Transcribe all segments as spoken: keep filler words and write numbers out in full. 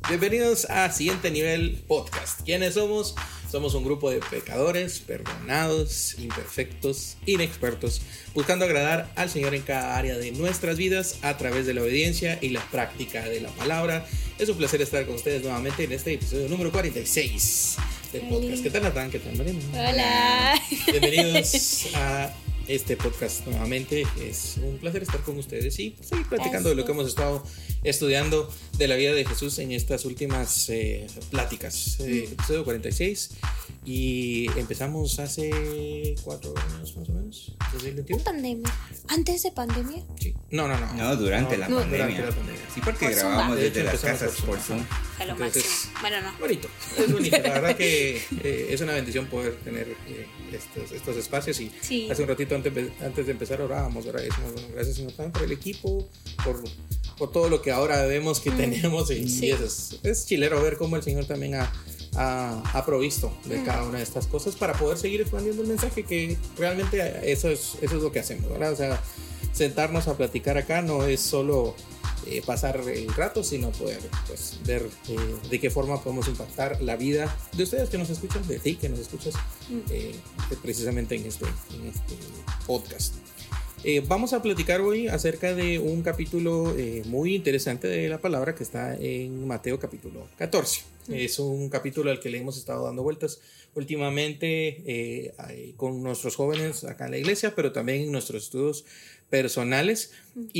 Bienvenidos a Siguiente Nivel Podcast. ¿Quiénes somos? Somos un grupo de pecadores, perdonados, imperfectos, inexpertos, buscando agradar al Señor en cada área de nuestras vidas a través de la obediencia y la práctica de la palabra. Es un placer estar con ustedes nuevamente en este episodio número cuarenta y seis del podcast. ¿Qué tal, Natán? ¿Qué tal, Mariana? Hola. Bienvenidos a este podcast nuevamente. Es un placer estar con ustedes y seguir platicando de lo que hemos estado estudiando de la vida de Jesús en estas últimas eh, pláticas. Eh, episodio cuarenta y seis, y empezamos hace cuatro años más o menos, dos mil veintiuno. ¿Pandemia? ¿Antes de pandemia? Sí. No, no, no. No, durante, no, la, no, pandemia. durante la pandemia. Sí, porque Por grabamos Zoom, desde de hecho, las empezamos casas por por Zoom. Zoom. A lo Entonces, máximo. Bueno, no. Bonito, es bonito. La verdad que eh, es una bendición poder tener eh, estos, estos espacios. Y Sí. hace un ratito antes, antes de empezar orábamos, ¿verdad? Decimos, bueno, gracias, Señor, también por el equipo, por, por todo lo que ahora vemos que mm. tenemos. Y, Sí. y eso es, es chilero ver cómo el Señor también ha, ha, ha provisto de mm. cada una de estas cosas para poder seguir expandiendo el mensaje, que realmente eso es, eso es lo que hacemos, ¿verdad? O sea, sentarnos a platicar acá no es solo eh, pasar el rato, sino poder pues, ver eh, de qué forma podemos impactar la vida de ustedes que nos escuchan, de ti que nos escuchas, eh, precisamente en este, en este podcast. Eh, vamos a platicar hoy acerca de un capítulo eh, muy interesante de la palabra que está en Mateo capítulo catorce. Mm. Es un capítulo al que le hemos estado dando vueltas últimamente eh, con nuestros jóvenes acá en la iglesia, pero también en nuestros estudios personales,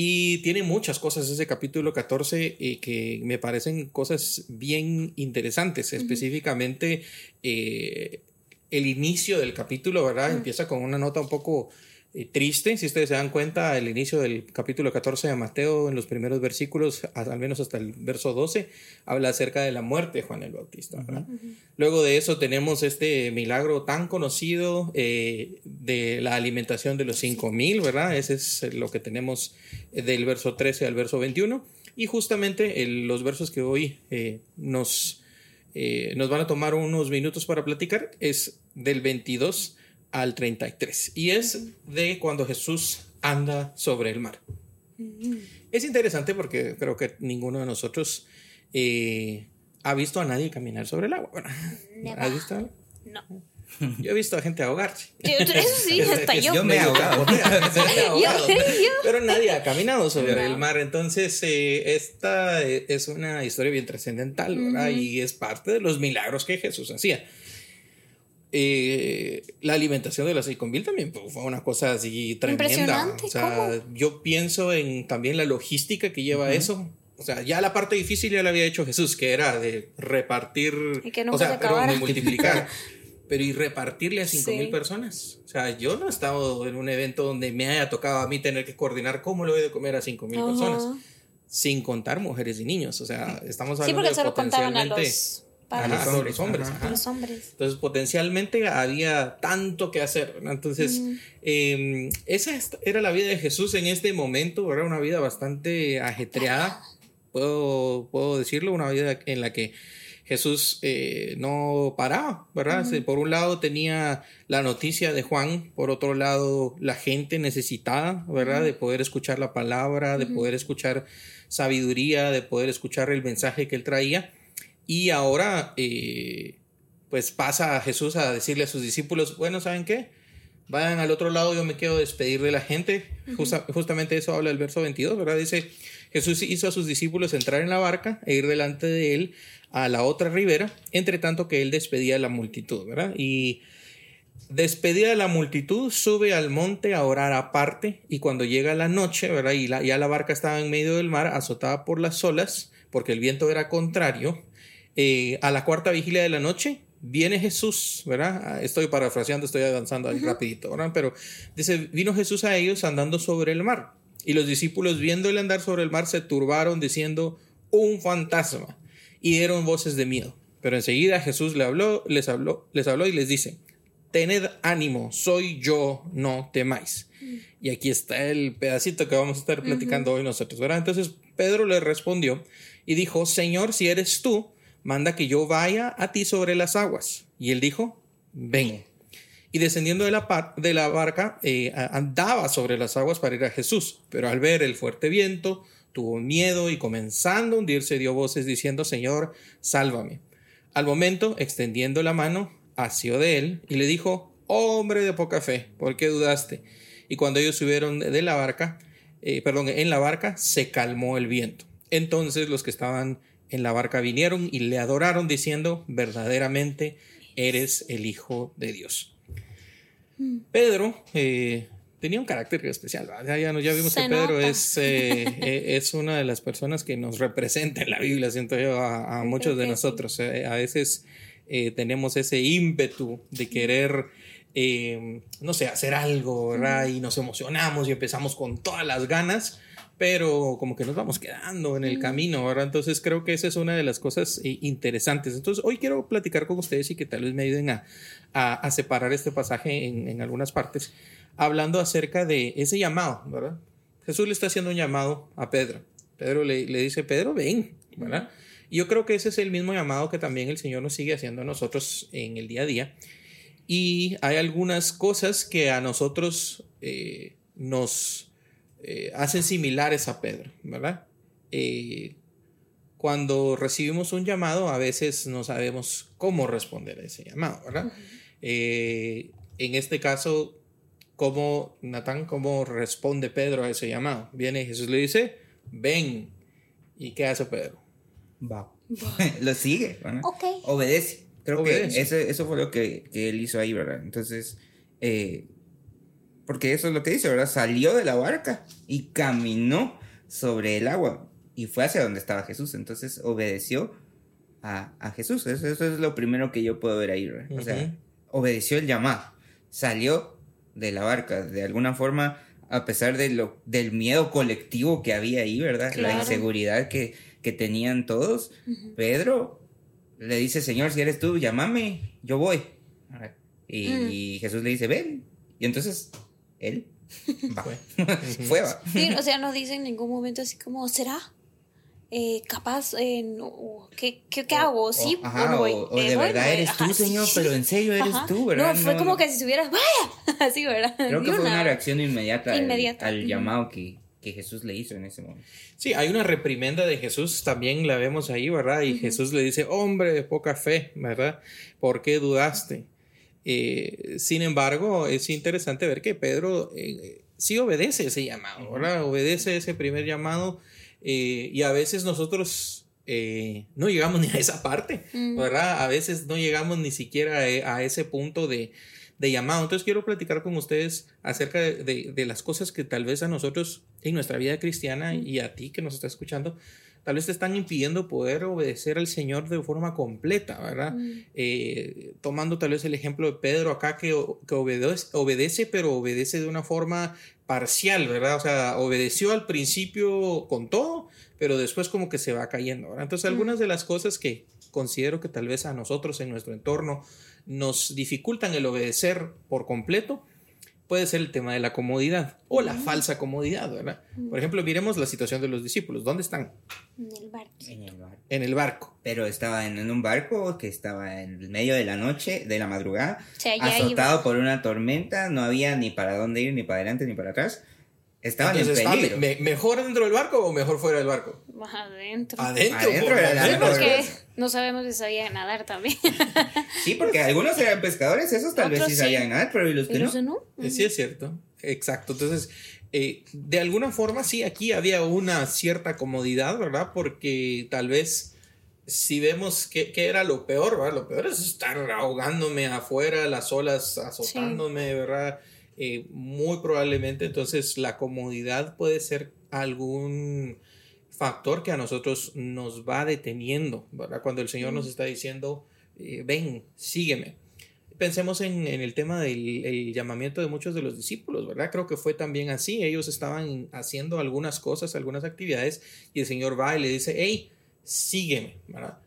y tiene muchas cosas ese capítulo catorce eh, que me parecen cosas bien interesantes. Uh-huh. Específicamente eh, el inicio del capítulo, ¿verdad? Uh-huh. Empieza con una nota un poco eh, triste. Si ustedes se dan cuenta, el inicio del capítulo catorce de Mateo, en los primeros versículos, al menos hasta el verso doce, habla acerca de la muerte de Juan el Bautista, ¿verdad? Uh-huh. Luego de eso tenemos este milagro tan conocido eh, de la alimentación de los cinco mil, ¿verdad? Ese es lo que tenemos del verso trece al verso veintiuno. Y justamente el, los versos que hoy eh, nos, eh, nos van a tomar unos minutos para platicar es del veintidós al treinta y tres. Y es de cuando Jesús anda sobre el mar. Uh-huh. Es interesante porque creo que ninguno de nosotros eh, ha visto a nadie caminar sobre el agua. ¿Has visto? No. Yo he visto a gente ahogarse. Yo, eso sí, hasta yo. Yo me he ahogado. yo, yo. Pero nadie ha caminado sobre no. el mar. Entonces, eh, esta es una historia bien trascendental, ¿verdad? Uh-huh. Y es parte de los milagros que Jesús hacía. Eh, la alimentación de las seis mil también pues, fue una cosa así tremenda. Impresionante. O sea, ¿cómo? Yo pienso en también la logística que lleva uh-huh. eso. O sea, ya la parte difícil ya la había hecho Jesús, que era de repartir, y que o sea, pero de multiplicar, pero y repartirle a cinco mil sí. personas. O sea, yo no he estado en un evento donde me haya tocado a mí tener que coordinar cómo le voy a comer a cinco mil uh-huh. personas, sin contar mujeres y niños. O sea, estamos hablando sí, de solo potencialmente los... Para ajá, los hombres, hombres, ajá. los hombres. Entonces, potencialmente había tanto que hacer, ¿verdad? Entonces, mm. eh, esa era la vida de Jesús en este momento, era una vida bastante ajetreada, puedo, puedo decirlo, una vida en la que Jesús eh, no paraba, ¿verdad? Uh-huh. Por un lado tenía la noticia de Juan, por otro lado la gente necesitada, ¿verdad? Uh-huh. De poder escuchar la palabra, de uh-huh. poder escuchar sabiduría, de poder escuchar el mensaje que él traía. Y ahora, eh, pues pasa a Jesús a decirle a sus discípulos, bueno, ¿saben qué? Vayan al otro lado, yo me quiero despedir de la gente. Uh-huh. Justa, justamente eso habla el verso veintidós, ¿verdad? Dice, Jesús hizo a sus discípulos entrar en la barca e ir delante de él a la otra ribera, entre tanto que él despedía a la multitud, ¿verdad? Y despedida de la multitud, sube al monte a orar aparte, y cuando llega la noche, ¿verdad? Y la, ya la barca estaba en medio del mar, azotada por las olas, porque el viento era contrario. Eh, a la cuarta vigilia de la noche viene Jesús, ¿verdad? Estoy parafraseando, estoy avanzando ahí uh-huh. rapidito, ¿verdad? Pero dice, vino Jesús a ellos andando sobre el mar, y los discípulos viéndole andar sobre el mar se turbaron diciendo, un fantasma, y dieron voces de miedo. Pero enseguida Jesús les habló, les habló, les habló y les dice, tened ánimo, soy yo, no temáis. Uh-huh. Y aquí está el pedacito que vamos a estar platicando uh-huh. hoy nosotros, ¿verdad? Entonces Pedro le respondió y dijo, Señor, si eres tú, manda que yo vaya a ti sobre las aguas. Y él dijo, ven. Y descendiendo de la, par- de la barca, eh, andaba sobre las aguas para ir a Jesús. Pero al ver el fuerte viento, tuvo miedo y comenzando a hundirse dio voces diciendo: Señor, sálvame. Al momento, extendiendo la mano, asió de él y le dijo: hombre de poca fe, ¿por qué dudaste? Y cuando ellos subieron de la barca, eh, perdón, en la barca, se calmó el viento. Entonces los que estaban en la barca vinieron y le adoraron diciendo: verdaderamente eres el Hijo de Dios. Mm. Pedro eh, tenía un carácter especial. Ya, ya, ya vimos se que Pedro es, eh, es una de las personas que nos representa en la Biblia, siento yo, a, a muchos de nosotros. Eh, a veces eh, tenemos ese ímpetu de querer, eh, no sé, hacer algo, ¿verdad? Mm. Y nos emocionamos y empezamos con todas las ganas, pero como que nos vamos quedando en el mm. camino, ¿verdad? Entonces creo que esa es una de las cosas eh, interesantes. Entonces hoy quiero platicar con ustedes y que tal vez me ayuden a, a, a separar este pasaje en, en algunas partes, hablando acerca de ese llamado, ¿verdad? Jesús le está haciendo un llamado a Pedro. Pedro le, le dice: Pedro, ven, ¿verdad? Y yo creo que ese es el mismo llamado que también el Señor nos sigue haciendo a nosotros en el día a día. Y hay algunas cosas que a nosotros eh, nos... Eh, hacen similares a Pedro, ¿verdad? Eh, cuando recibimos un llamado, a veces no sabemos cómo responder a ese llamado, ¿verdad? Uh-huh. Eh, en este caso, ¿cómo, Natán, cómo responde Pedro a ese llamado? Viene Jesús, le dice: ven. ¿Y qué hace Pedro? Va. Lo sigue, ¿verdad? Okay. Obedece. Creo Obedece. que eso, eso fue lo que, que él hizo ahí, ¿verdad? Entonces, eh, porque eso es lo que dice, ¿verdad? Salió de la barca y caminó sobre el agua y fue hacia donde estaba Jesús. Entonces obedeció a, a Jesús. Eso, eso es lo primero que yo puedo ver ahí, ¿verdad? Uh-huh. O sea, obedeció el llamado. Salió de la barca. De alguna forma, a pesar de lo, del miedo colectivo que había ahí, ¿verdad? Claro. La inseguridad que, que tenían todos. Uh-huh. Pedro le dice: Señor, si eres tú, llámame, yo voy. Y, uh-huh. y Jesús le dice: ven. Y entonces... él va. Fue, va. Sí, o sea, no dice en ningún momento así como: ¿será? Eh, capaz, eh, no, ¿qué, qué, qué o, hago? ¿Sí? O, ajá, o, voy, o, o eh, de voy, verdad voy, eres ajá, tú, Señor, sí. pero en serio eres Ajá. tú, ¿verdad? No, fue no, como no. que si subieras, ¡vaya! Así, ¿verdad? Creo que Ni fue una, una reacción inmediata, inmediata. Al, al llamado que, que Jesús le hizo en ese momento. Sí, hay una reprimenda de Jesús, también la vemos ahí, ¿verdad? Y uh-huh. Jesús le dice: hombre de poca fe, ¿verdad? ¿Por qué dudaste? Eh, sin embargo, es interesante ver que Pedro eh, sí obedece ese llamado, ¿verdad? Uh-huh. Obedece ese primer llamado eh, y a veces nosotros eh, no llegamos ni a esa parte, uh-huh. ¿verdad? A veces no llegamos ni siquiera a, a ese punto de, de llamado. Entonces quiero platicar con ustedes acerca de, de, de las cosas que tal vez a nosotros en nuestra vida cristiana uh-huh. y a ti que nos está escuchando, tal vez te están impidiendo poder obedecer al Señor de forma completa, ¿verdad? Mm. Eh, tomando tal vez el ejemplo de Pedro acá que, que obedece, obedece, pero obedece de una forma parcial, ¿verdad? O sea, obedeció al principio con todo, pero después como que se va cayendo, ¿verdad? Entonces, algunas mm. de las cosas que considero que tal vez a nosotros en nuestro entorno nos dificultan el obedecer por completo, puede ser el tema de la comodidad o la falsa comodidad, ¿verdad? Por ejemplo, miremos la situación de los discípulos. ¿Dónde están? En el barco. En el barco. En el barco. Pero estaba en, en un barco que estaba en el medio de la noche, de la madrugada, o sea, azotado iba. por una tormenta, no había ni para dónde ir, ni para adelante, ni para atrás. Estaban Entonces, en peligro. Me, ¿Mejor dentro del barco o mejor fuera del barco? Más adentro. Adentro. Adentro era la sí, porque no sabemos si sabían nadar también. Sí, porque algunos eran pescadores, esos tal vez sí sabían sí. nadar, pero ¿y los que no? no? Uh-huh. Sí, es cierto. Exacto. Entonces, eh, de alguna forma, sí, aquí había una cierta comodidad, ¿verdad? Porque tal vez si vemos que, que era lo peor, ¿verdad? Lo peor es estar ahogándome afuera, las olas azotándome, sí. ¿verdad? Eh, muy probablemente entonces la comodidad puede ser algún factor que a nosotros nos va deteniendo, ¿verdad? Cuando el Señor mm. nos está diciendo eh, ven, sígueme. Pensemos en, en el tema del el llamamiento de muchos de los discípulos, ¿verdad? Creo que fue también así. Ellos estaban haciendo algunas cosas, algunas actividades y el Señor va y le dice: hey, sígueme, ¿verdad?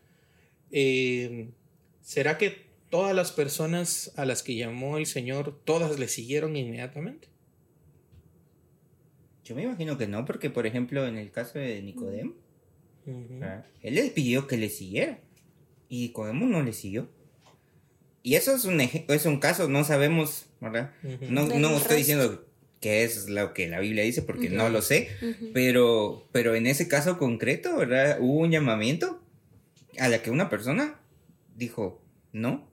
Eh, ¿será que todas las personas a las que llamó el Señor, todas le siguieron inmediatamente? Yo me imagino que no, porque por ejemplo en el caso de Nicodemo, uh-huh. él le pidió que le siguiera y Nicodemo no le siguió. Y eso es un, es un caso, no sabemos, ¿verdad? Uh-huh. No, no estoy diciendo qué es lo que la Biblia dice, porque Uh-huh. no lo sé, Uh-huh. pero, pero en ese caso concreto, ¿verdad? Hubo un llamamiento a la que una persona dijo, no.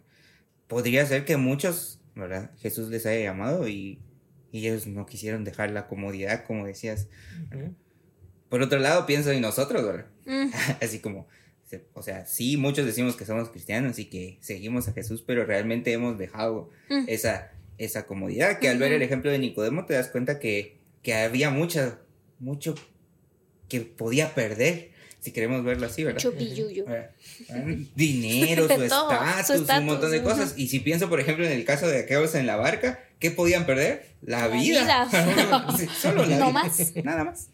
Podría ser que muchos, ¿verdad? Jesús les haya llamado y, y ellos no quisieron dejar la comodidad, como decías. Uh-huh. Por otro lado, pienso en nosotros, ¿verdad? Mm. Así como, o sea, sí, muchos decimos que somos cristianos y que seguimos a Jesús, pero realmente hemos dejado Mm. esa, esa comodidad, que al ver el ejemplo de Nicodemo te das cuenta que, que había mucha, mucho que podía perder, si queremos verlo así, ¿verdad? Mucho billullo. Dinero, su Todo, su estatus, un estatus, montón de ajá. cosas. Y si pienso, por ejemplo, en el caso de aquellos en la barca, ¿qué podían perder? La, La vida. vida. Sí, solo la No vida. más. Nada más.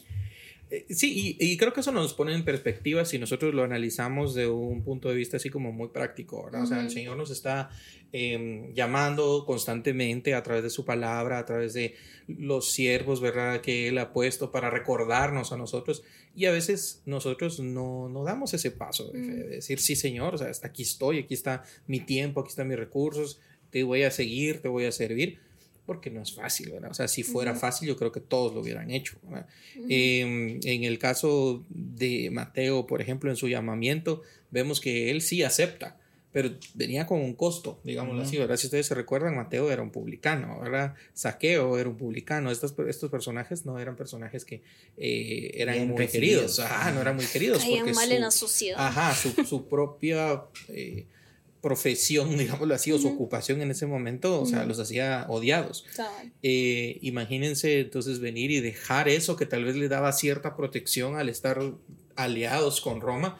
Eh, Sí, y, y creo que eso nos pone en perspectiva si nosotros lo analizamos de un punto de vista así como muy práctico, ¿verdad? O sea, el Ujú. Señor nos está eh, llamando constantemente a través de su palabra, a través de los siervos, ¿verdad? Que Él ha puesto para recordarnos a nosotros. Y a veces nosotros no, no damos ese paso de, fe, de decir, sí, Señor, o sea, hasta aquí estoy, aquí está mi tiempo, aquí están mis recursos, te voy a seguir, te voy a servir. Porque no es fácil, ¿verdad? O sea, si fuera Ujú. fácil, yo creo que todos lo hubieran hecho, ¿verdad? Ujú. Eh, en el caso de Mateo, por ejemplo, en su llamamiento, vemos que él sí acepta, pero venía con un costo, digámoslo Ujú. así, ¿verdad? Si ustedes se recuerdan, Mateo era un publicano, ¿verdad? Zaqueo era un publicano. Estos, estos personajes no eran personajes que eh, eran Bien muy recibidos. queridos, ajá, no eran muy queridos. Caían porque mal su- en la sociedad. Ajá, su, su propia eh, profesión, digámoslo así, o su Ujú. ocupación en ese momento, o sea, Ujú. los hacía odiados. Cabal. Eh, imagínense entonces venir y dejar eso que tal vez le daba cierta protección al estar aliados con Roma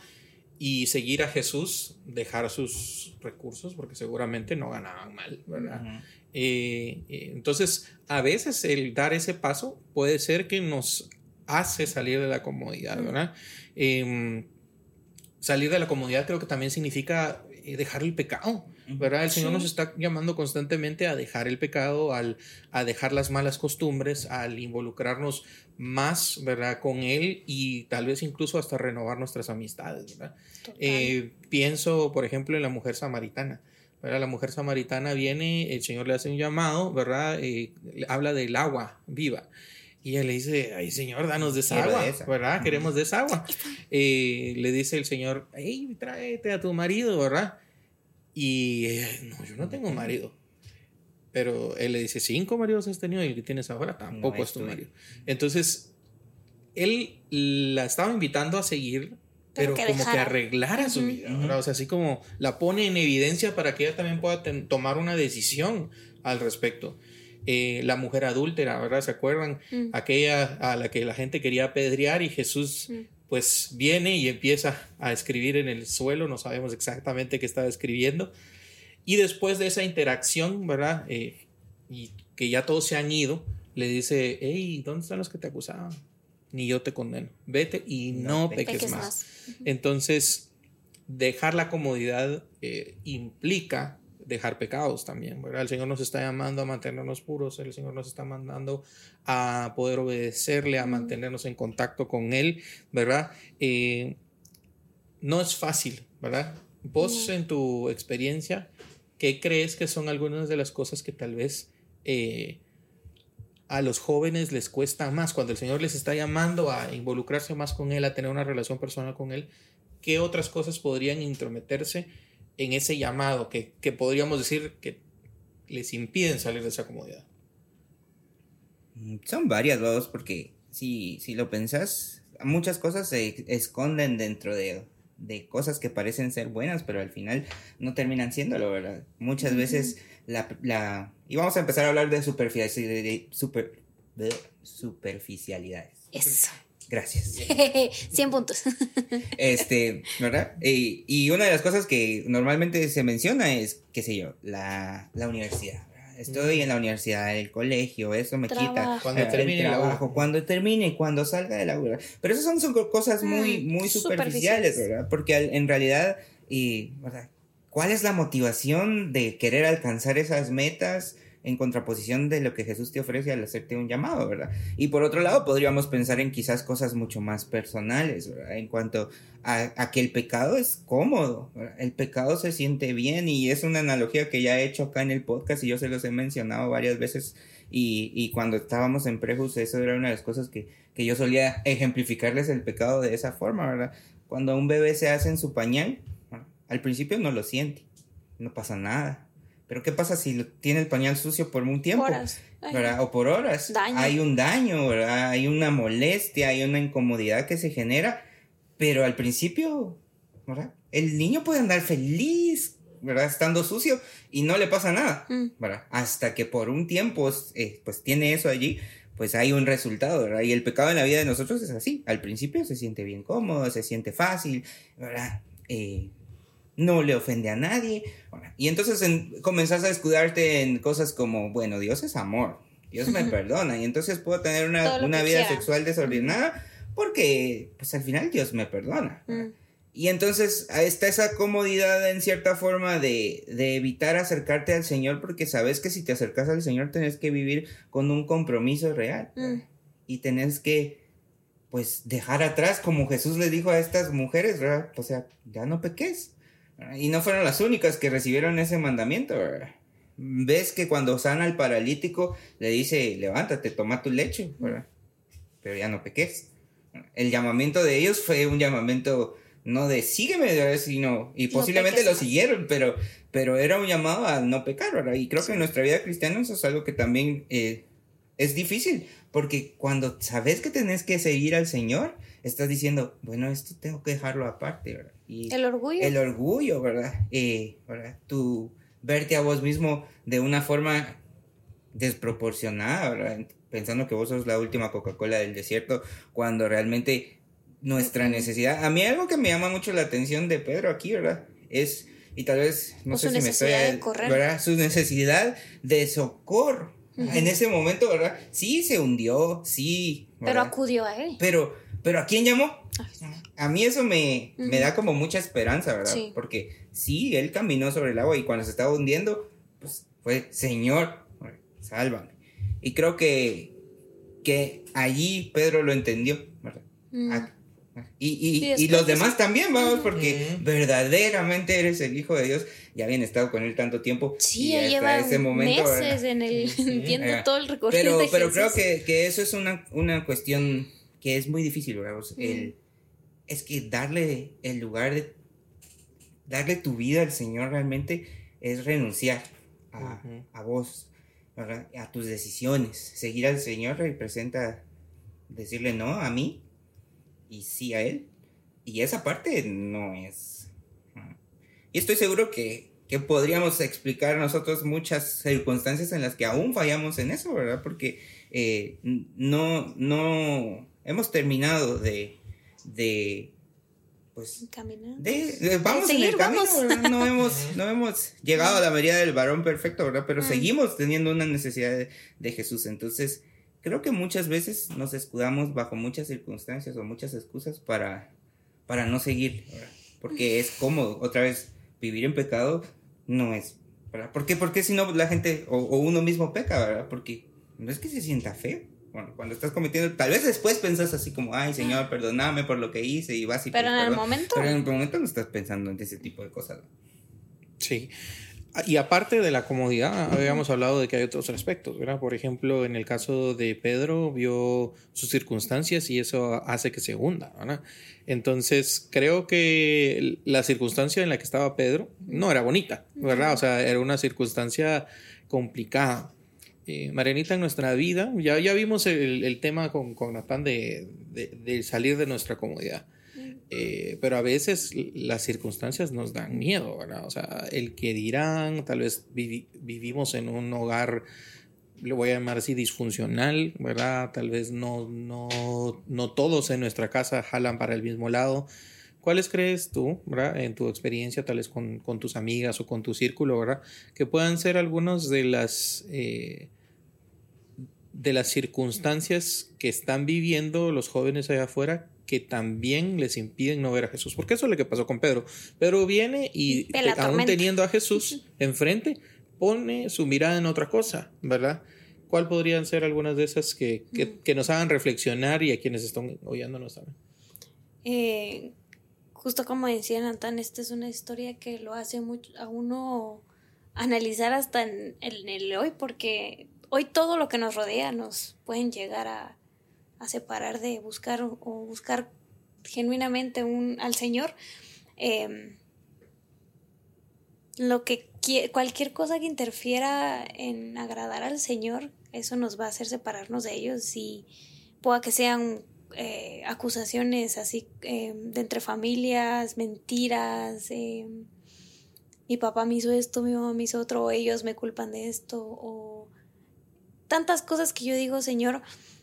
y seguir a Jesús, dejar sus recursos porque seguramente no ganaban mal, ¿verdad? Ujú. Eh, eh, entonces, a veces el dar ese paso puede ser que nos hace salir de la comodidad, ¿verdad? Eh, salir de la comodidad creo que también significa eh, dejar el pecado, ¿verdad? El Señor Sí. nos está llamando constantemente a dejar el pecado, al, a dejar las malas costumbres, al involucrarnos más, ¿verdad? Con Él y tal vez incluso hasta renovar nuestras amistades, ¿verdad? Total. Eh, pienso, por ejemplo, en la mujer samaritana, ¿verdad? La mujer samaritana viene, el Señor le hace un llamado, ¿verdad? Eh, le habla del agua viva. Y ella le dice, ay Señor, danos de esa Quiero agua, de esa. ¿verdad? Ujú. Queremos de esa agua. Eh, le dice el Señor, hey, tráete a tu marido, ¿verdad? Y ella, no, yo no tengo marido. Pero él le dice, cinco maridos has tenido y el que tienes ahora tampoco No es tu estoy. marido. Entonces, él la estaba invitando a seguir, pero, Pero que como que dejara. arreglara su Ujú. vida, ¿verdad? O sea, así como la pone en evidencia para que ella también pueda ten- tomar una decisión al respecto. Eh, la mujer adúltera, ¿verdad? ¿Se acuerdan? Mm. Aquella a la que la gente quería apedrear y Jesús Mm. pues viene y empieza a escribir en el suelo, no sabemos exactamente qué estaba escribiendo. Y después de esa interacción, ¿verdad? Eh, y que ya todos se han ido, le dice, hey, ¿dónde están los que te acusaban? Ni yo te condeno. Vete y no, No peques, Peques más. más. Ujú. Entonces, dejar la comodidad eh, implica dejar pecados también, ¿verdad? El Señor nos está llamando a mantenernos puros, el Señor nos está mandando a poder obedecerle, a Mm. mantenernos en contacto con Él, ¿verdad? Eh, no es fácil, ¿verdad? Vos No. en tu experiencia, ¿qué crees que son algunas de las cosas que tal vez eh, a los jóvenes les cuesta más? Cuando el Señor les está llamando a involucrarse más con Él, a tener una relación personal con Él, ¿qué otras cosas podrían intrometerse en ese llamado que, que podríamos decir que les impiden salir de esa comodidad? Son varias, dos, porque si, si lo pensás, muchas cosas se esconden dentro de, de cosas que parecen ser buenas, pero al final no terminan siéndolo, ¿verdad? Muchas Ujú. veces la, la... Y vamos a empezar a hablar de, superficialidad, de, super, de superficialidades. Eso. Gracias. cien puntos. Este, ¿verdad? Y, y una de las cosas que normalmente se menciona es, qué sé yo, la, la universidad. ¿verdad? Estoy en la universidad, el colegio, eso me quita. Trabajo. Cuando eh, termine el la trabajo, U. cuando termine, cuando salga de la U. Pero esas son, son cosas muy, Mm, muy superficiales, superficiales. ¿verdad? Porque al- en realidad, y, ¿verdad? ¿Cuál es la motivación de querer alcanzar esas metas? en contraposición de lo que Jesús te ofrece al hacerte un llamado, ¿verdad? Y por otro lado, podríamos pensar en quizás cosas mucho más personales, ¿verdad? En cuanto a, a que el pecado es cómodo, ¿verdad? El pecado se siente bien, y es una analogía que ya he hecho acá en el podcast y yo se los he mencionado varias veces, y, y cuando estábamos en Prejus, eso era una de las cosas que, que yo solía ejemplificarles el pecado de esa forma, ¿verdad? Cuando un bebé se hace en su pañal, ¿verdad? Al principio no lo siente, no pasa nada. Pero ¿qué pasa si tiene el pañal sucio por un tiempo? Horas. ¿Verdad? O por horas. Daño. Hay un daño, ¿verdad? Hay una molestia, hay una incomodidad que se genera. Pero al principio, ¿verdad? El niño puede andar feliz, ¿verdad? Estando sucio y no le pasa nada, Mm. ¿verdad? Hasta que por un tiempo, eh, pues tiene eso allí, pues hay un resultado, ¿verdad? Y el pecado en la vida de nosotros es así. Al principio se siente bien cómodo, se siente fácil, ¿verdad? Eh... no le ofende a nadie, y entonces en, comenzás a escudarte en cosas como, bueno, Dios es amor, Dios me perdona, y entonces puedo tener una, una vida quiera. sexual desordenada porque pues al final Dios me perdona, mm. Y entonces está esa comodidad en cierta forma de, de evitar acercarte al Señor, porque sabes que si te acercas al Señor tenés que vivir con un compromiso real, mm. y tenés que pues dejar atrás, como Jesús le dijo a estas mujeres, ¿verdad? O sea, ya no peques. Y no fueron las únicas que recibieron ese mandamiento, ¿verdad? Ves que cuando sana al paralítico le dice, levántate, toma tu lecho, ¿verdad? Pero ya no peques. El llamamiento de ellos fue un llamamiento no de sígueme, ¿verdad? Sino, y posiblemente no lo siguieron, pero, pero era un llamado a no pecar, ¿verdad? Y creo sí. que en nuestra vida cristiana eso es algo que también eh, es difícil, porque cuando sabes que tenés que seguir al Señor, estás diciendo, bueno, esto tengo que dejarlo aparte, ¿verdad? Y el orgullo. El orgullo, ¿verdad? Eh, ¿verdad? Tu verte a vos mismo de una forma desproporcionada, ¿verdad? Pensando que vos sos la última Coca-Cola del desierto, cuando realmente nuestra necesidad... A mí algo que me llama mucho la atención de Pedro aquí, ¿verdad? Es, y tal vez, no o sé si me estoy... De correr. ¿verdad? Su necesidad de socorro. Uh-huh. En ese momento, ¿verdad? Sí, se hundió, sí. ¿verdad? Pero acudió a él. Pero, pero ¿a quién llamó? A mí eso me, uh-huh. me da como mucha esperanza, ¿verdad? Sí. Porque sí, él caminó sobre el agua y cuando se estaba hundiendo, pues fue, Señor, sálvame. Y creo que, que allí Pedro lo entendió, ¿verdad? Uh-huh. A, y, y, y, y los demás sí. también, vamos, porque uh-huh. verdaderamente eres el Hijo de Dios. Ya habían estado con él tanto tiempo. Sí, y lleva ese momento, meses ¿verdad? en el, viendo uh-huh. todo el recorrido pero, de pero Jesús. creo que, que eso es una, una cuestión que es muy difícil, ¿verdad? Uh-huh. El, es que darle el lugar de darle tu vida al Señor realmente es renunciar a, uh-huh. a vos, ¿verdad? A tus decisiones. Seguir al Señor representa decirle no a mí y sí a Él, y esa parte no es, y estoy seguro que, que podríamos explicar nosotros muchas circunstancias en las que aún fallamos en eso, ¿verdad? Porque eh, no, no hemos terminado de de pues de, de, vamos de seguir, en el camino, vamos. no hemos no hemos llegado a la medida del varón perfecto, ¿verdad? Pero mm. seguimos teniendo una necesidad de, de Jesús. Entonces creo que muchas veces nos escudamos bajo muchas circunstancias o muchas excusas para, para no seguir, ¿verdad? Porque es cómodo. Otra vez, vivir en pecado no es, ¿verdad? ¿Por qué? Porque si no la gente o, o uno mismo peca, ¿verdad? Porque no es que se sienta feo. Bueno, cuando estás cometiendo, tal vez después pensás así como, ay, Señor, perdóname por lo que hice y vas y pero en perdón. el momento. Pero en el momento no estás pensando en ese tipo de cosas. Sí. Y aparte de la comodidad, habíamos hablado de que hay otros aspectos, ¿verdad? Por ejemplo, en el caso de Pedro, vio sus circunstancias y eso hace que se hunda, ¿verdad? Entonces, creo que la circunstancia en la que estaba Pedro no era bonita, ¿verdad? O sea, era una circunstancia complicada. Eh, Marianita, en nuestra vida, ya, ya vimos el, el tema con, con afán de, de, de salir de nuestra comodidad. Eh, pero a veces las circunstancias nos dan miedo, ¿verdad? O sea, el que dirán, tal vez vivi- vivimos en un hogar, le voy a llamar así, disfuncional, ¿verdad? Tal vez no, no, no todos en nuestra casa jalan para el mismo lado. ¿Cuáles crees tú, ¿verdad? En tu experiencia, tal vez con, con tus amigas o con tu círculo, ¿verdad? Que puedan ser algunas de las, eh, de las circunstancias que están viviendo los jóvenes allá afuera, que también les impiden no ver a Jesús. Porque eso es lo que pasó con Pedro. Pedro viene y te, aún teniendo a Jesús enfrente, pone su mirada en otra cosa, ¿verdad? ¿Cuál podrían ser algunas de esas que, que, mm. que nos hagan reflexionar y a quienes están oyéndonos también? Eh, justo como decía Natán, esta es una historia que lo hace mucho a uno analizar hasta en, en el hoy, porque hoy todo lo que nos rodea nos pueden llegar a, a separar de buscar o, o buscar genuinamente un, al Señor. Eh, lo que cualquier cosa que interfiera en agradar al Señor, eso nos va a hacer separarnos de ellos, y pueda que sean eh, acusaciones así eh, de entre familias, mentiras, eh, mi papá me hizo esto, mi mamá me hizo otro, o ellos me culpan de esto, o tantas cosas que yo digo, Señor,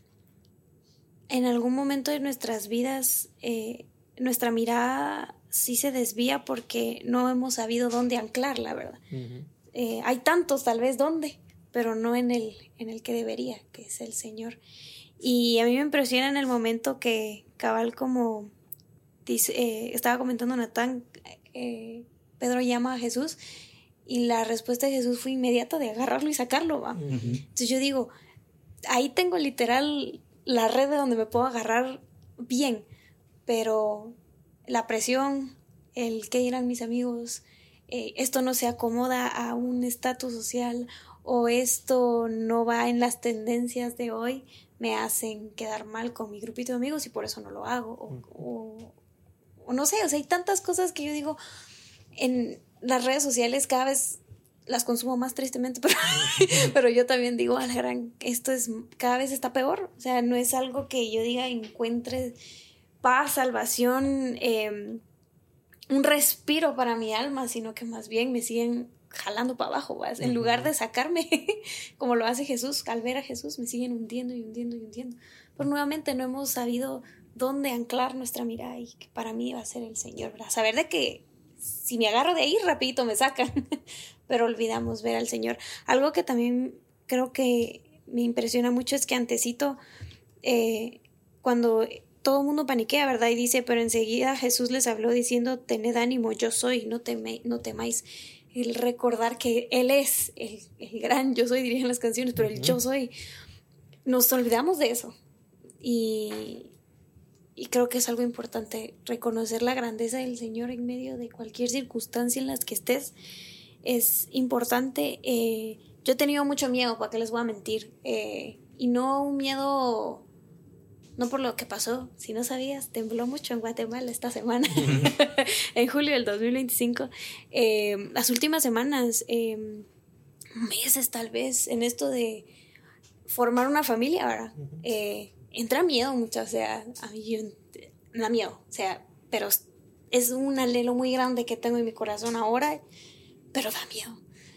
en algún momento de nuestras vidas eh, nuestra mirada sí se desvía porque no hemos sabido dónde anclarla, ¿verdad? Uh-huh. Eh, hay tantos, tal vez, dónde, pero no en el, en el que debería, que es el Señor. Y a mí me impresiona en el momento que, cabal, como dice, eh, estaba comentando Natán, eh, Pedro llama a Jesús y la respuesta de Jesús fue inmediata, de agarrarlo y sacarlo, ¿va? Uh-huh. Entonces yo digo, ahí tengo literal la red de donde me puedo agarrar bien, pero la presión, el qué dirán mis amigos, eh, esto no se acomoda a un estatus social, o esto no va en las tendencias de hoy, me hacen quedar mal con mi grupito de amigos y por eso no lo hago, o, o, o no sé, o sea, hay tantas cosas que yo digo, en las redes sociales cada vez las consumo más tristemente, pero, pero yo también digo, a la gran, esto es, cada vez está peor, o sea, no es algo que yo diga encuentre paz, salvación, eh, un respiro para mi alma, sino que más bien me siguen jalando para abajo, ¿vas? En uh-huh. lugar de sacarme, como lo hace Jesús, al ver a Jesús me siguen hundiendo y hundiendo y hundiendo. Pero nuevamente no hemos sabido dónde anclar nuestra mirada, y que para mí va a ser el Señor, ¿verdad? Saber de que si me agarro de ahí, rapidito me sacan, pero olvidamos ver al Señor. Algo que también creo que me impresiona mucho es que antesito, eh, cuando todo el mundo paniquea, ¿verdad? Y dice, pero enseguida Jesús les habló diciendo, tened ánimo, yo soy, no, teme, no temáis. El recordar que Él es el, el gran yo soy, dirían las canciones, pero el yo soy, nos olvidamos de eso. Y, y creo que es algo importante, reconocer la grandeza del Señor en medio de cualquier circunstancia en la que estés. Es importante. Eh, yo he tenido mucho miedo, ¿para qué les voy a mentir? Eh, y no un miedo... No por lo que pasó, si no sabías, tembló mucho en Guatemala esta semana, en julio del dos mil veinticinco. Eh, las últimas semanas, eh, meses tal vez, en esto de formar una familia, ¿verdad? Eh, entra miedo mucho, o sea, a mí yo, me da miedo, o sea, pero es un anhelo muy grande que tengo en mi corazón ahora, pero da miedo.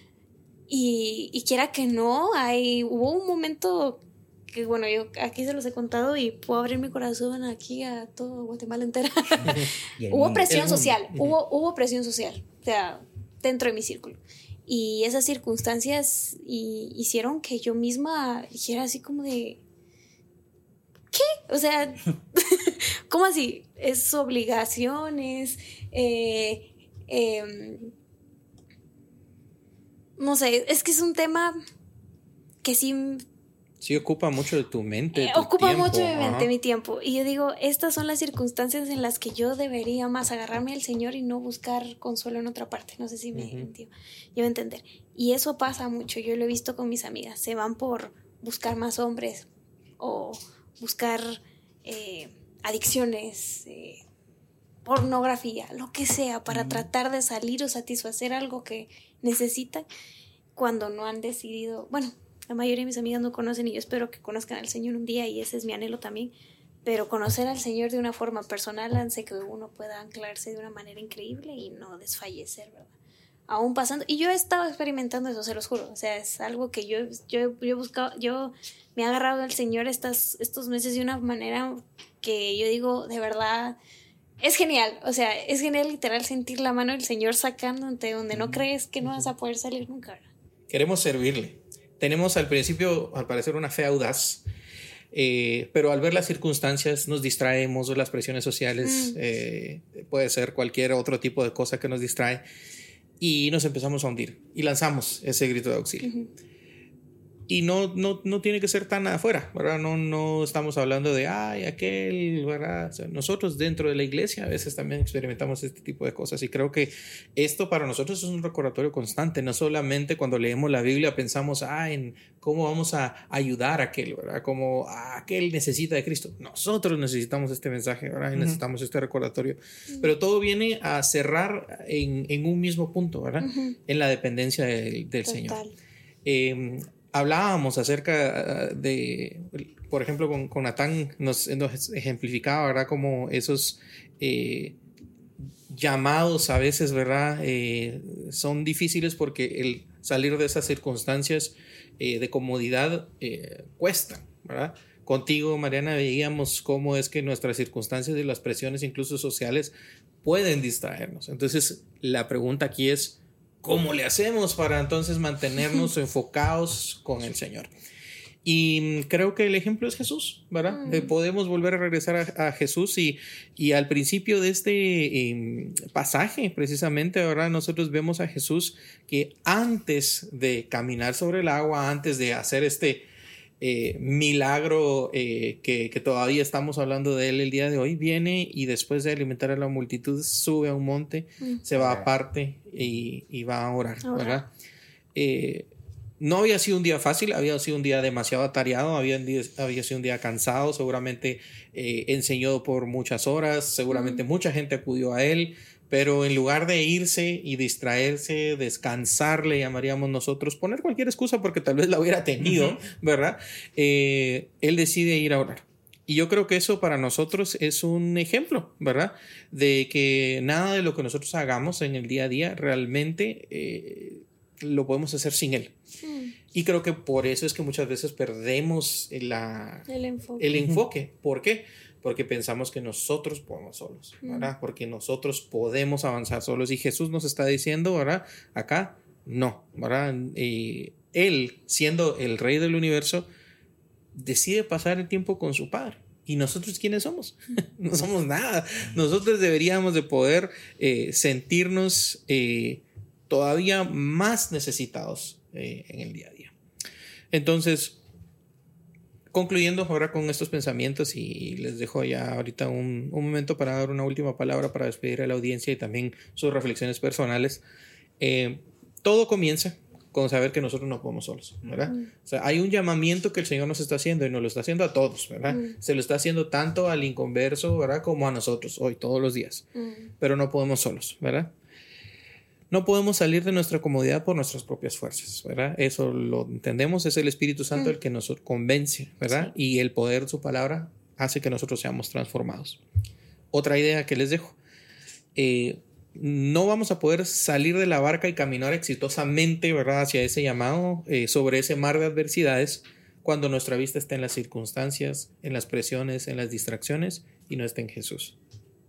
Y, y quiera que no, hay, hubo un momento... que bueno, yo aquí se los he contado y puedo abrir mi corazón aquí a todo Guatemala entera. Hubo presión social, hubo, hubo presión social, o sea, dentro de mi círculo. Y esas circunstancias y, hicieron que yo misma dijera así como de, ¿qué? O sea, ¿cómo así? Es obligaciones, eh, eh, no sé, es que es un tema que sí... Sí, ocupa mucho de tu mente. Eh, tu ocupa tiempo. mucho de mi mente, Ajá. mi tiempo. Y yo digo, estas son las circunstancias en las que yo debería más agarrarme al Señor y no buscar consuelo en otra parte. No sé si me uh-huh. entiendo. Yo voy a entender. Y eso pasa mucho. Yo lo he visto con mis amigas. Se van por buscar más hombres o buscar eh, adicciones, eh, pornografía, lo que sea, para uh-huh. tratar de salir o satisfacer algo que necesitan cuando no han decidido. Bueno, la mayoría de mis amigas no conocen y yo espero que conozcan al Señor un día y ese es mi anhelo también, pero conocer al Señor de una forma personal hace que uno pueda anclarse de una manera increíble y no desfallecer, ¿verdad? Aún pasando, y yo he estado experimentando eso, se los juro, o sea, es algo que yo, yo, yo he buscado, yo me he agarrado al Señor estas, estos meses de una manera que yo digo, de verdad, es genial, o sea, es genial literal sentir la mano del Señor sacándote donde no crees que no vas a poder salir nunca, ¿verdad? Queremos servirle. Tenemos al principio, al parecer, una fe audaz, eh, pero al ver las circunstancias nos distraemos, las presiones sociales, mm. eh, puede ser cualquier otro tipo de cosa que nos distrae. y nos empezamos a hundir y lanzamos ese grito de auxilio. Uh-huh. Y no, no, no tiene que ser tan afuera, ¿verdad? No, no estamos hablando de, ay, aquel, ¿verdad? O sea, nosotros dentro de la iglesia a veces también experimentamos este tipo de cosas y creo que esto para nosotros es un recordatorio constante. No solamente cuando leemos la Biblia pensamos, ah, en cómo vamos a ayudar a aquel, ¿verdad? Como ah, aquel necesita de Cristo. Nosotros necesitamos este mensaje, ¿verdad? Y uh-huh. necesitamos este recordatorio. Uh-huh. Pero todo viene a cerrar en, en un mismo punto, ¿verdad? Uh-huh. En la dependencia del, del Señor. Eh, Hablábamos acerca de, por ejemplo, con, con Natán nos, nos ejemplificaba, ¿verdad? Como esos eh, llamados a veces, ¿verdad? Eh, son difíciles porque el salir de esas circunstancias eh, de comodidad eh, cuesta, ¿verdad? Contigo, Mariana, veíamos cómo es que nuestras circunstancias y las presiones, incluso sociales, pueden distraernos. Entonces, la pregunta aquí es, ¿cómo le hacemos para entonces mantenernos enfocados con el Señor? Y creo que el ejemplo es Jesús, ¿verdad? Mm. Eh, podemos volver a regresar a, a Jesús y, y al principio de este eh, pasaje, precisamente, ¿verdad? Nosotros vemos a Jesús que antes de caminar sobre el agua, antes de hacer este eh, milagro eh, que, que todavía estamos hablando de él el día de hoy, viene y después de alimentar a la multitud sube a un monte, mm. se va aparte y, y va a orar, Ahora. ¿verdad? Eh, no había sido un día fácil, había sido un día demasiado atareado, había, había sido un día cansado, seguramente eh, enseñó por muchas horas, seguramente mm. mucha gente acudió a él, pero en lugar de irse y distraerse, descansar, le llamaríamos nosotros, poner cualquier excusa porque tal vez la hubiera tenido, uh-huh. ¿verdad? Eh, él decide ir a orar. Y yo creo que eso para nosotros es un ejemplo, ¿verdad? De que nada de lo que nosotros hagamos en el día a día realmente eh, lo podemos hacer sin él. Mm. Y creo que por eso es que muchas veces perdemos la, el enfoque. El enfoque. ¿Por qué? Porque pensamos que nosotros podemos solos, ¿verdad? Porque nosotros podemos avanzar solos. Y Jesús nos está diciendo, ¿verdad? Acá, no, ¿verdad? Y él, siendo el rey del universo, decide pasar el tiempo con su Padre. ¿Y nosotros quiénes somos? No somos nada. Nosotros deberíamos de poder eh, sentirnos eh, todavía más necesitados eh, en el día a día. Entonces, concluyendo ahora con estos pensamientos, y les dejo ya ahorita un, un momento para dar una última palabra para despedir a la audiencia y también sus reflexiones personales. Eh, todo comienza con saber que nosotros no podemos solos, ¿verdad? Mm. O sea, hay un llamamiento que el Señor nos está haciendo y nos lo está haciendo a todos, ¿verdad? Mm. Se lo está haciendo tanto al inconverso, ¿verdad? Como a nosotros hoy, todos los días. Mm. Pero no podemos solos, ¿verdad? No podemos salir de nuestra comodidad por nuestras propias fuerzas, ¿verdad? Eso lo entendemos, es el Espíritu Santo mm. el que nos convence, ¿verdad? Sí. Y el poder de su palabra hace que nosotros seamos transformados. Otra idea que les dejo. Eh, no vamos a poder salir de la barca y caminar exitosamente, ¿verdad? Hacia ese llamado, eh, sobre ese mar de adversidades, cuando nuestra vista está en las circunstancias, en las presiones, en las distracciones y no está en Jesús.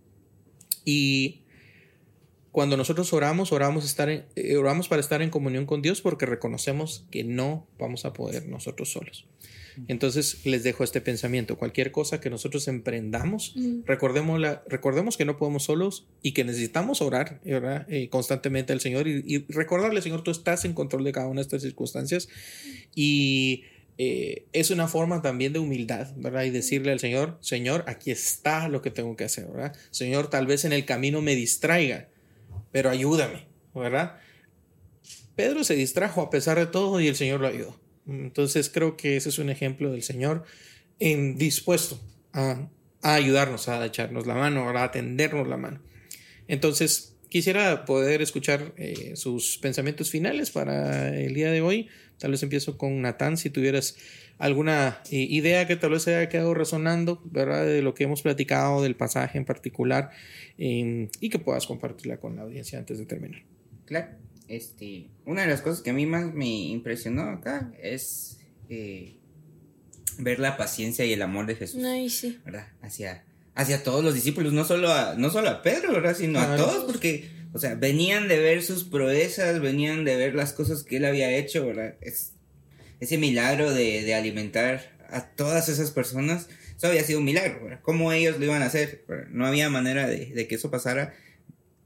Y cuando nosotros oramos, oramos, estar en, eh, oramos para estar en comunión con Dios porque reconocemos que no vamos a poder nosotros solos. Entonces les dejo este pensamiento. Cualquier cosa que nosotros emprendamos, mm. recordemos, la, recordemos que no podemos solos y que necesitamos orar, ¿verdad? Eh, constantemente al Señor y, y recordarle, Señor, tú estás en control de cada una de estas circunstancias. Y eh, es una forma también de humildad, ¿verdad? Y decirle al Señor, Señor, aquí está lo que tengo que hacer, ¿verdad? Señor, tal vez en el camino me distraiga, pero ayúdame, ¿verdad? Pedro se distrajo a pesar de todo y el Señor lo ayudó. Entonces creo que ese es un ejemplo del Señor en, dispuesto a, a ayudarnos, a echarnos la mano, a tendernos la mano. Entonces quisiera poder escuchar eh, sus pensamientos finales para el día de hoy. Tal vez empiezo con Natán, si tuvieras alguna eh, idea que tal vez haya quedado resonando, ¿verdad? De lo que hemos platicado, del pasaje en particular, eh, y que puedas compartirla con la audiencia antes de terminar. Claro. Este, una de las cosas que a mí más me impresionó acá es eh, ver la paciencia y el amor de Jesús, Ay, sí. ¿verdad? Hacia, hacia todos los discípulos, no solo a, no solo a Pedro, ¿verdad? Sino a todos, porque, o sea, venían de ver sus proezas, venían de ver las cosas que él había hecho, ¿verdad? Es, ese milagro de, de alimentar a todas esas personas, eso había sido un milagro, ¿verdad? ¿Cómo ellos lo iban a hacer? ¿Verdad? No había manera de, de que eso pasara.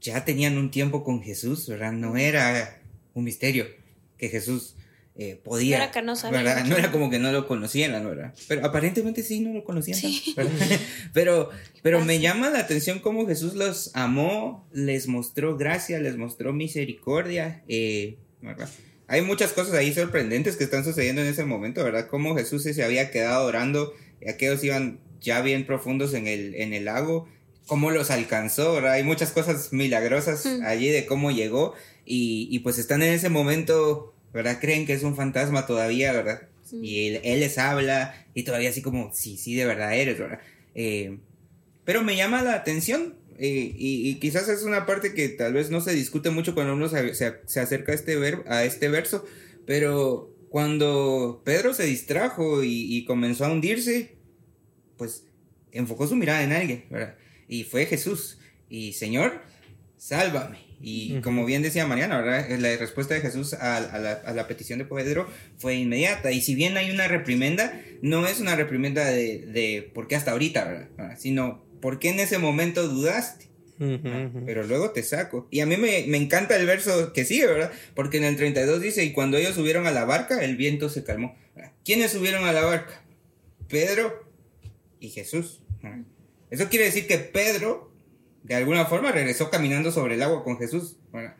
ya tenían un tiempo con Jesús, ¿verdad? No era un misterio que Jesús eh, podía, no era que no sabían, ¿verdad? No era como que no lo conocían, ¿verdad? Pero aparentemente sí, no lo conocían, sí. ¿verdad? Pero, pero me llama la atención cómo Jesús los amó, les mostró gracia, les mostró misericordia, eh, ¿verdad? Hay muchas cosas ahí sorprendentes que están sucediendo en ese momento, ¿verdad? Cómo Jesús se había quedado orando, y aquellos iban ya bien profundos en el, en el lago, cómo los alcanzó, ¿verdad? Hay muchas cosas milagrosas mm. allí de cómo llegó, y, y pues están en ese momento, ¿verdad? Creen que es un fantasma todavía, ¿verdad? Mm. Y él, él les habla, y todavía así como, sí, sí, de verdad eres, ¿verdad? Eh, pero me llama la atención, eh, y, y quizás es una parte que tal vez no se discute mucho cuando uno se, se, se acerca a este, ver, a este verso, pero cuando Pedro se distrajo y, y comenzó a hundirse, pues enfocó su mirada en alguien, ¿verdad? Y fue Jesús. Y Señor, sálvame. Y uh-huh. como bien decía Mariana, ¿verdad? La respuesta de Jesús a, a, la, a la petición de Pedro fue inmediata. Y si bien hay una reprimenda, no es una reprimenda de, de ¿por qué hasta ahorita, ¿verdad? Sino ¿por qué en ese momento dudaste? Uh-huh, uh-huh. Pero luego te saco. Y a mí me, me encanta el verso que sigue, ¿verdad? Porque en el treinta y dos dice, y cuando ellos subieron a la barca, el viento se calmó. ¿Quiénes subieron a la barca? Pedro y Jesús. Eso quiere decir que Pedro de alguna forma regresó caminando sobre el agua con Jesús.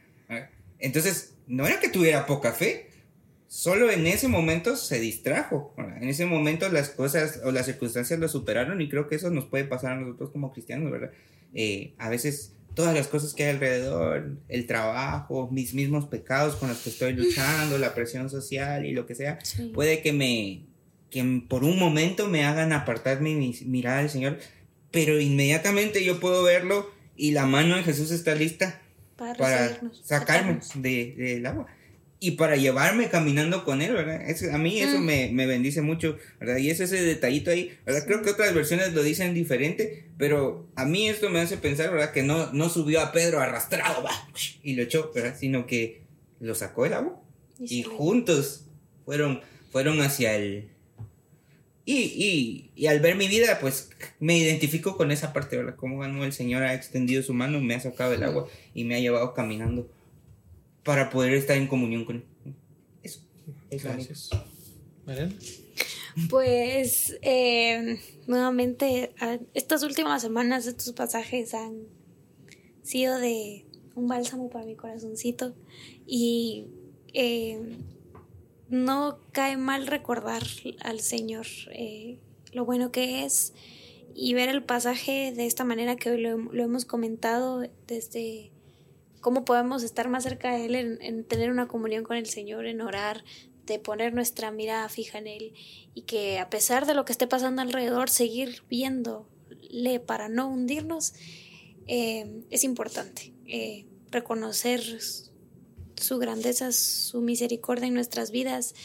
Entonces no era que tuviera poca fe, solo en ese momento se distrajo. En ese momento las cosas o las circunstancias lo superaron, y creo que eso nos puede pasar a nosotros como cristianos, ¿verdad? Eh, a veces todas las cosas que hay alrededor, el trabajo, mis mismos pecados con los que estoy luchando, la presión social y lo que sea, sí. puede que me que por un momento me hagan apartar mi, mi mirada del Señor, pero inmediatamente yo puedo verlo y la mano de Jesús está lista para, para sacarme de, del agua y para llevarme caminando con Él, ¿verdad? Es, a mí eso mm. me, me bendice mucho, ¿verdad? Y es ese detallito ahí, ¿verdad? Sí. Creo que otras versiones lo dicen diferente, pero a mí esto me hace pensar, ¿verdad? Que no, no subió a Pedro arrastrado, ¿va? Y lo echó, ¿verdad? Sino que lo sacó del agua y, y juntos fueron, fueron hacia el... Y, y, y al ver mi vida, pues me identifico con esa parte, ¿verdad? Como el Señor ha extendido su mano, me ha sacado del agua y me ha llevado caminando para poder estar en comunión con Él. Eso. Eso. Gracias. ¿Mariana? Pues, eh, nuevamente, estas últimas semanas, estos pasajes han sido de un bálsamo para mi corazoncito. Y eh, no cae mal recordar al Señor eh, lo bueno que es, y ver el pasaje de esta manera que hoy lo, lo hemos comentado, desde cómo podemos estar más cerca de Él, en, en tener una comunión con el Señor, en orar, de poner nuestra mirada fija en Él, y que a pesar de lo que esté pasando alrededor, seguir viéndole para no hundirnos. Eh, es importante eh, reconocer su grandeza, su misericordia en nuestras vidas,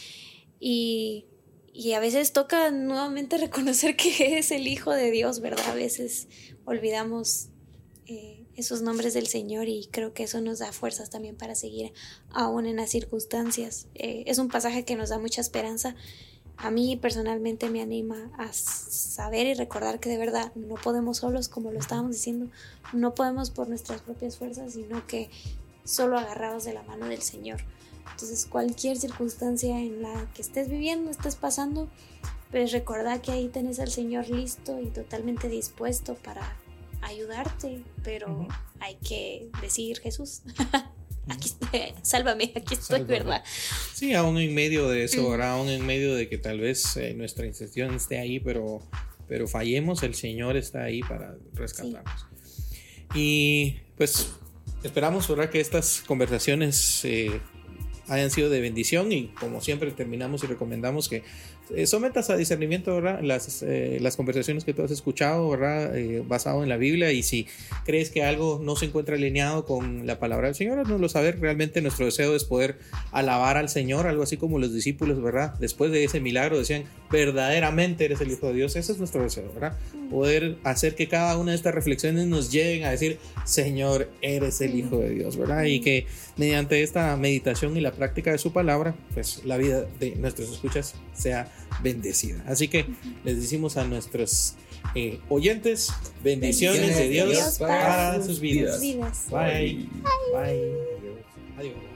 y, y a veces toca nuevamente reconocer que es el Hijo de Dios, ¿verdad? A veces olvidamos eh, esos nombres del Señor, y creo que eso nos da fuerzas también para seguir aún en las circunstancias. Eh, es un pasaje que nos da mucha esperanza. A mí personalmente me anima a saber y recordar que de verdad no podemos solos, como lo estábamos diciendo, no podemos por nuestras propias fuerzas, sino que solo agarrados de la mano del Señor. Entonces, cualquier circunstancia en la que estés viviendo, estés pasando, pues recordá que ahí tenés al Señor listo y totalmente dispuesto para ayudarte, pero uh-huh. hay que decir: Jesús, aquí estoy, sálvame, aquí estoy, sálvame. ¿Verdad? Sí, aún en medio de eso, ¿verdad? Aún en medio de que tal vez eh, nuestra intención esté ahí, pero, pero fallemos, el Señor está ahí para rescatarnos. Sí. Y pues esperamos, ¿verdad?, que estas conversaciones eh, hayan sido de bendición, y como siempre terminamos y recomendamos que eh, sometas a discernimiento, ¿verdad?, las, eh, las conversaciones que tú has escuchado, ¿verdad?, eh, basado en la Biblia, y si crees que algo no se encuentra alineado con la palabra del Señor, haznoslo saber. Realmente nuestro deseo es poder alabar al Señor, algo así como los discípulos, ¿verdad?, después de ese milagro decían: verdaderamente eres el Hijo de Dios. Ese es nuestro deseo, ¿verdad? Poder hacer que cada una de estas reflexiones nos lleguen a decir: Señor, eres el Hijo de Dios, ¿verdad? Y que mediante esta meditación y la práctica de su palabra, pues la vida de nuestros escuchas sea bendecida. Así que les decimos a nuestros eh, oyentes, bendiciones, bendiciones de Dios, Dios para, para sus vidas. vidas. Bye. Bye. Bye. Adiós.